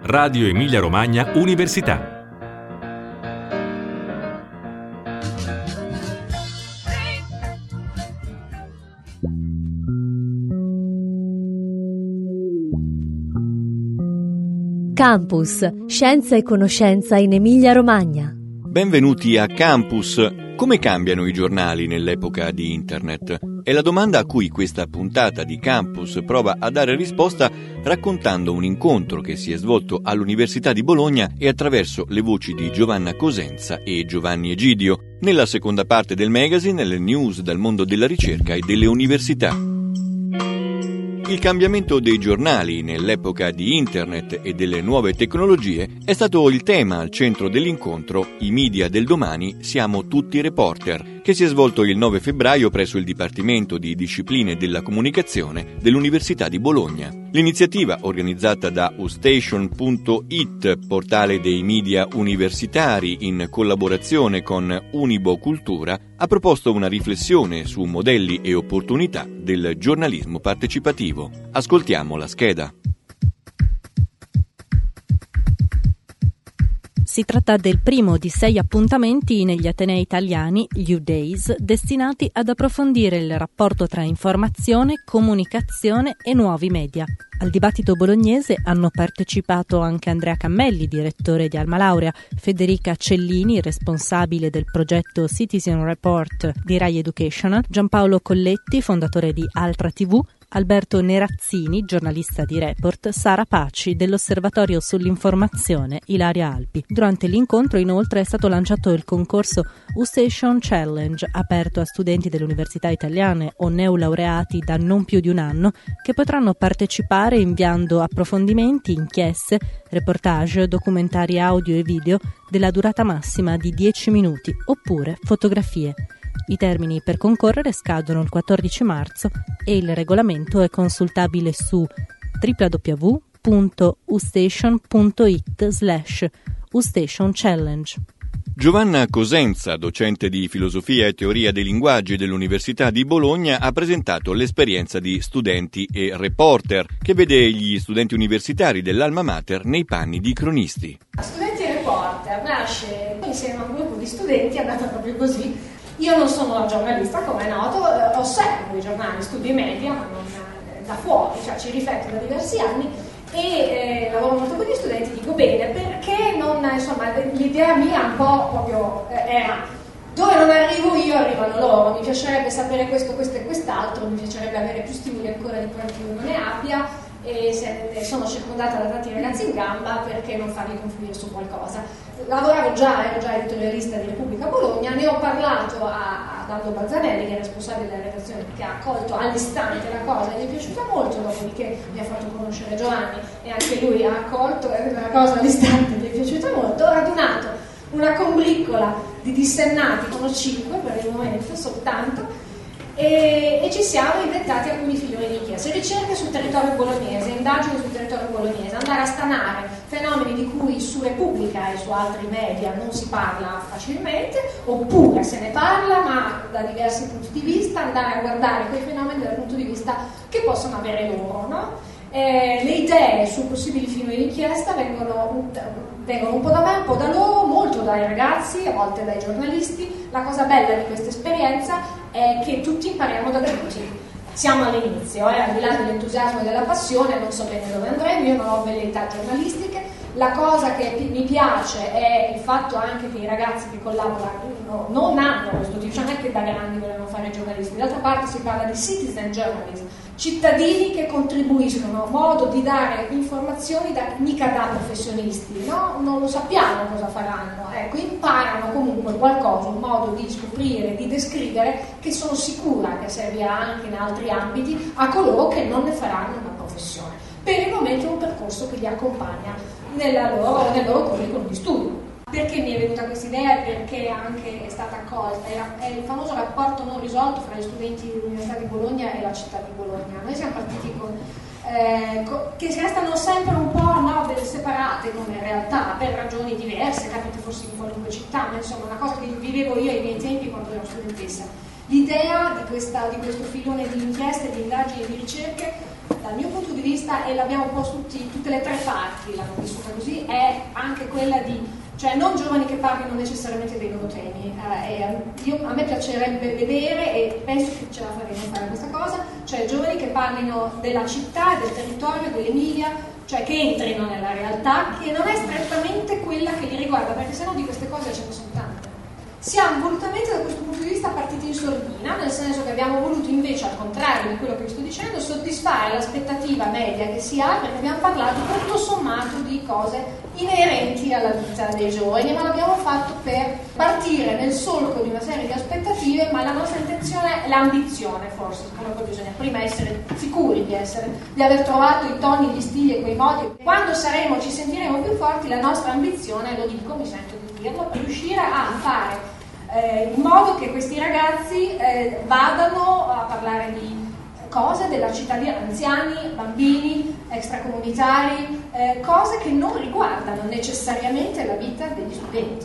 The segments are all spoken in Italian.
Radio Emilia Romagna Università. Campus, scienza e conoscenza in Emilia Romagna. Benvenuti a Campus. Come cambiano i giornali nell'epoca di Internet? È la domanda a cui questa puntata di Campus prova a dare risposta raccontando un incontro che si è svolto all'Università di Bologna e attraverso le voci di Giovanna Cosenza e Giovanni Egidio. Nella seconda parte del magazine, le news dal mondo della ricerca e delle università. Il cambiamento dei giornali nell'epoca di Internet e delle nuove tecnologie è stato il tema al centro dell'incontro I media del domani siamo tutti reporter, che si è svolto il 9 febbraio presso il Dipartimento di Discipline della Comunicazione dell'Università di Bologna. L'iniziativa, organizzata da ustation.it, portale dei media universitari in collaborazione con Unibo Cultura, ha proposto una riflessione su modelli e opportunità del giornalismo partecipativo. Ascoltiamo la scheda. Si tratta del primo di 6 appuntamenti negli Atenei italiani, gli U-Days, destinati ad approfondire il rapporto tra informazione, comunicazione e nuovi media. Al dibattito bolognese hanno partecipato anche Andrea Cammelli, direttore di Alma Laurea, Federica Cellini, responsabile del progetto Citizen Report di Rai Educational, Giampaolo Colletti, fondatore di Altra TV, Alberto Nerazzini, giornalista di Report, Sara Paci dell'Osservatorio sull'Informazione, Ilaria Alpi. Durante l'incontro inoltre è stato lanciato il concorso U-Station Challenge, aperto a studenti delle università italiane o neolaureati da non più di un anno, che potranno partecipare inviando approfondimenti, inchieste, reportage, documentari audio e video della durata massima di 10 minuti oppure fotografie. I termini per concorrere scadono il 14 marzo e il regolamento è consultabile su www.ustation.it/ustationchallenge. Giovanna Cosenza, docente di filosofia e teoria dei linguaggi dell'Università di Bologna, ha presentato l'esperienza di studenti e reporter, che vede gli studenti universitari dell'Alma Mater nei panni di cronisti. Studenti e reporter nasce insieme a un gruppo di studenti, è andata proprio così. Io non sono una giornalista, come è noto, osservo i giornali, studio i media, ma non da fuori, cioè ci rifletto da diversi anni e lavoro molto con gli studenti, dico bene, perché non, insomma, l'idea mia un po' proprio era dove non arrivo io arrivano loro, mi piacerebbe sapere questo e quest'altro, mi piacerebbe avere più stimoli ancora di quanti io non ne abbia e se sono circondata da tanti ragazzi in gamba, perché non farli confluire su qualcosa. Ero già editorialista di Repubblica Bologna, ne ho parlato ad Aldo Balzanelli, che è responsabile della redazione, che ha accolto all'istante la cosa e gli è piaciuta molto, dopodiché mi ha fatto conoscere Giovanni e anche lui ha accolto la cosa all'istante, gli è piaciuta molto. Ho radunato una combriccola di dissennati, sono 5 per il momento soltanto, e ci siamo inventati alcuni filoni di inchiesta, ricerche sul territorio bolognese, indagini sul territorio bolognese, andare a stanare fenomeni di cui su Repubblica e su altri media non si parla facilmente, oppure se ne parla ma da diversi punti di vista, andare a guardare quei fenomeni dal punto di vista che possono avere loro, no? Le idee su possibili filoni di inchiesta vengono un po' da me, un po' da loro, molto dai ragazzi, a volte dai giornalisti. La cosa bella di questa esperienza è che tutti impariamo da tutti. Siamo all'inizio, al di là dell'entusiasmo e della passione, non so bene dove andremo, io non ho velleità giornalistiche. La cosa che mi piace è il fatto anche che i ragazzi che collaborano non hanno questo tipo, cioè non è che da grandi volevano fare giornalisti, d'altra parte si parla di citizen journalism, cittadini che contribuiscono, modo di dare informazioni mica da professionisti, no? Non lo sappiamo cosa faranno, ecco, imparano comunque qualcosa, un modo di scoprire, di descrivere, che sono sicura che servirà anche in altri ambiti a coloro che non ne faranno una professione. Per il momento è un percorso che li accompagna nel loro curriculum di studio. Perché mi è venuta questa idea? Perché anche è stata accolta, è il famoso rapporto non risolto fra gli studenti dell'Università di Bologna e la città di Bologna. Noi siamo partiti che si restano sempre un po' separate come realtà, per ragioni diverse, capita forse in qualunque città, ma insomma una cosa che vivevo io ai miei tempi quando ero studentessa. L'idea di questo filone di inchieste, di indagini, di ricerche dal mio punto di vista, e l'abbiamo un po' tutte le tre parti l'hanno vissuta così, è anche quella di, cioè non giovani che parlino necessariamente dei loro temi. A me piacerebbe vedere, e penso che ce la faremo fare questa cosa, cioè giovani che parlino della città, del territorio, dell'Emilia, cioè che entrino nella realtà, che non è strettamente quella che li riguarda, perché sennò di queste cose ce ne sono tante. Siamo volutamente da questo punto di vista partiti in sordina, nel senso che abbiamo voluto invece, al contrario di quello che vi sto dicendo, soddisfare l'aspettativa media che si ha, perché abbiamo parlato tutto sommato di cose inerenti alla vita dei giovani, ma l'abbiamo fatto per partire nel solco di una serie di aspettative, ma la nostra intenzione è l'ambizione, forse, come poi bisogna prima essere sicuri di aver trovato i toni, gli stili e quei modi. Quando ci sentiremo più forti, la nostra ambizione, lo dico, mi sento di dirlo, per riuscire a fare in modo che questi ragazzi vadano a parlare di cose della cittadina, anziani, bambini, extracomunitari, cose che non riguardano necessariamente la vita degli studenti.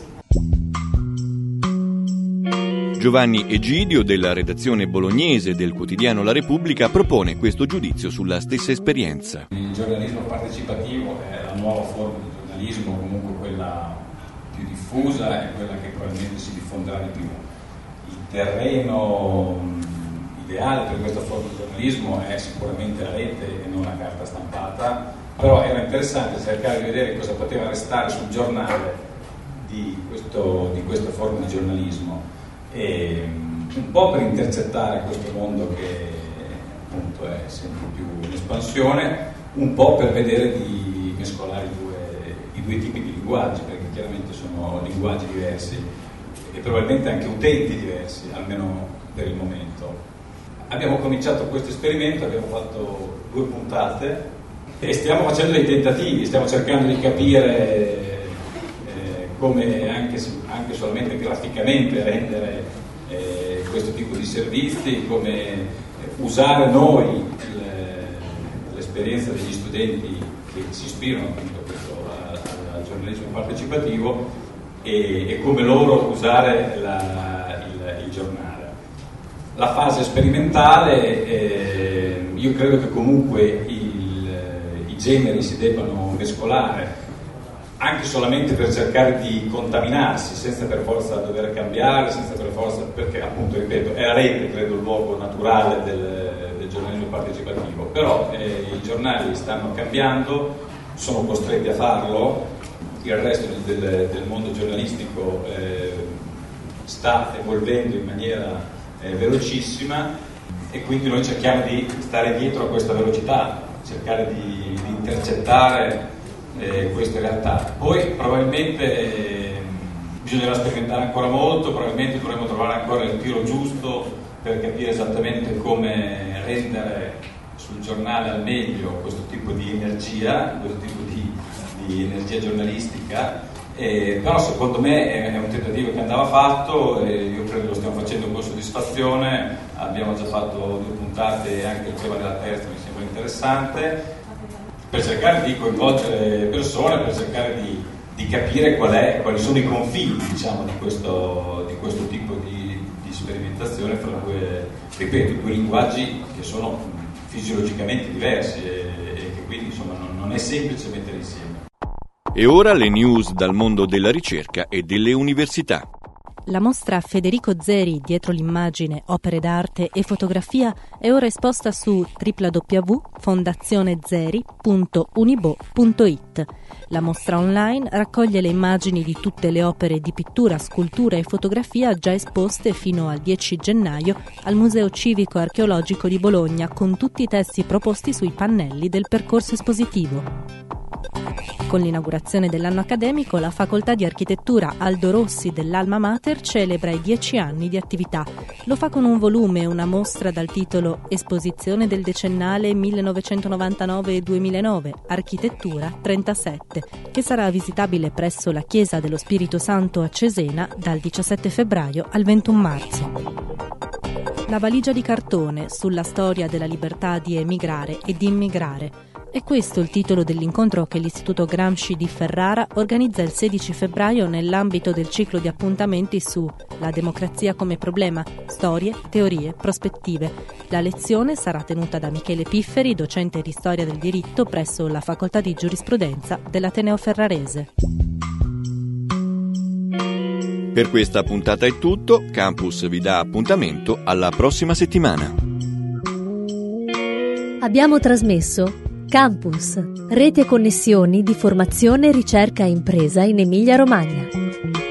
Giovanni Egidio, della redazione bolognese del quotidiano La Repubblica, propone questo giudizio sulla stessa esperienza. Il giornalismo partecipativo è la nuova forma di giornalismo, comunque quella più diffusa e quella che probabilmente si diffonderà di più. Il terreno ideale per questa forma di giornalismo è sicuramente la rete e non la carta stampata, però era interessante cercare di vedere cosa poteva restare sul giornale di questa forma di giornalismo, e un po' per intercettare questo mondo che appunto è sempre più in espansione, un po' per vedere di mescolare i due tipi di linguaggi, perché chiaramente sono linguaggi diversi e probabilmente anche utenti diversi, almeno per il momento. Abbiamo cominciato questo esperimento, abbiamo fatto 2 puntate e stiamo facendo dei tentativi, stiamo cercando di capire come anche solamente graficamente rendere questo tipo di servizi, come usare noi l'esperienza degli studenti che si ispirano appunto al giornalismo partecipativo e come loro usare il giornale. La fase sperimentale, io credo che comunque i generi si debbano mescolare, anche solamente per cercare di contaminarsi, senza per forza dover cambiare, senza per forza, perché appunto, ripeto, è la rete, credo, il luogo naturale del giornalismo partecipativo, però i giornali stanno cambiando, sono costretti a farlo, il resto del mondo giornalistico sta evolvendo in maniera velocissima, e quindi noi cerchiamo di stare dietro a questa velocità, cercare di intercettare queste realtà. Poi probabilmente bisognerà sperimentare ancora molto, probabilmente dovremo trovare ancora il tiro giusto per capire esattamente come rendere sul giornale al meglio questo tipo di energia, questo tipo di energia giornalistica, però secondo me è un tentativo che andava fatto, e io credo che lo stiamo facendo con soddisfazione. Abbiamo già fatto 2 puntate, anche il tema della terza mi sembra interessante, per cercare di coinvolgere le persone, per cercare di capire quali sono i confini, diciamo, di questo tipo di sperimentazione fra due linguaggi che sono fisiologicamente diversi e che quindi insomma non è semplice mettere insieme. E ora le news dal mondo della ricerca e delle università. La mostra Federico Zeri, dietro l'immagine, opere d'arte e fotografia, è ora esposta su www.fondazionezeri.unibo.it. La mostra online raccoglie le immagini di tutte le opere di pittura, scultura e fotografia già esposte fino al 10 gennaio al Museo Civico Archeologico di Bologna, con tutti i testi proposti sui pannelli del percorso espositivo. Con l'inaugurazione dell'anno accademico, la Facoltà di Architettura Aldo Rossi dell'Alma Mater celebra i 10 anni di attività. Lo fa con un volume e una mostra dal titolo Esposizione del decennale 1999-2009, Architettura 37, che sarà visitabile presso la Chiesa dello Spirito Santo a Cesena dal 17 febbraio al 21 marzo. La valigia di cartone sulla storia della libertà di emigrare e di immigrare. È questo il titolo dell'incontro che l'Istituto Gramsci di Ferrara organizza il 16 febbraio nell'ambito del ciclo di appuntamenti su La democrazia come problema, storie, teorie, prospettive. La lezione sarà tenuta da Michele Pifferi, docente di storia del diritto presso la Facoltà di Giurisprudenza dell'Ateneo Ferrarese. Per questa puntata è tutto, Campus vi dà appuntamento alla prossima settimana. Abbiamo trasmesso Campus, rete e connessioni di formazione, ricerca e impresa in Emilia-Romagna.